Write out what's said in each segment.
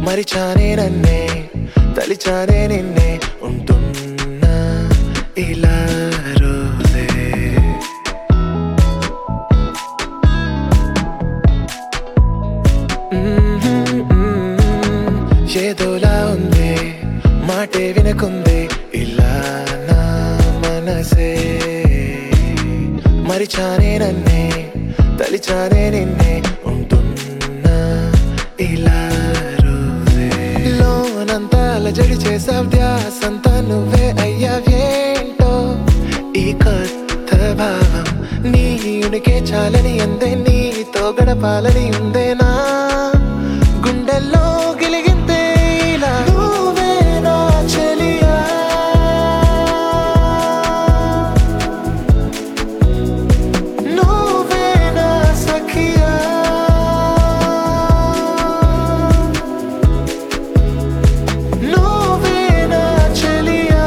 మరిచానే నన్నే తలిచానే నిన్నే ఉంటున్నా ఇలా రోజే ఏదోలా ఉంది మాటే వినకుందే ఇలా నా మనసే మరిచానే నన్నే తలిచానే నిన్నే ఉంటున్నా ఇలా రోజే లోనంతా అలజడి చేసావ్ ధ్యాసంతా నువ్వే అయ్యావేంటో ఈ కొత్త భావం నీ ఉనికే చాలని అందే నీతో గడపాలని ఉందే నా గుండెల్లో గిలిగిందే ఇలా నువ్వే నా చెలియా నువ్వే నా సఖియా నువ్వే నా చెలియా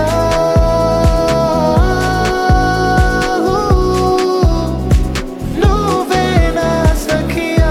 నువ్వే నా సఖియా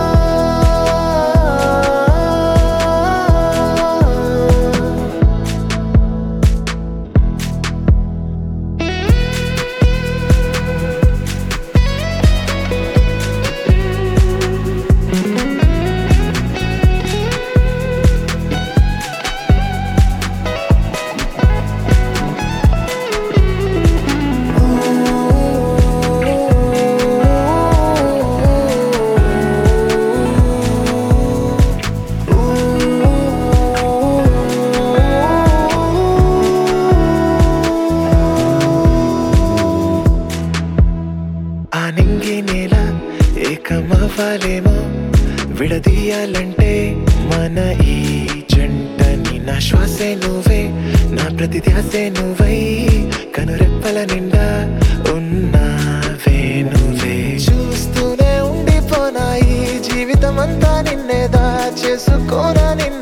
ఆ నింగి నేల ఏకమవ్వాలేమో విడదీయాలంటే మన ఈ జంటని నా శ్వాసే నువ్వే నా ప్రతి ధ్యాసే నువ్వై కనురెప్పల నిండా ఉన్నావే నువ్వే చూస్తూనే ఉండిపోనా ఈ జీవితం అంతా నిన్నే దాచేసుకోనా నిన్ను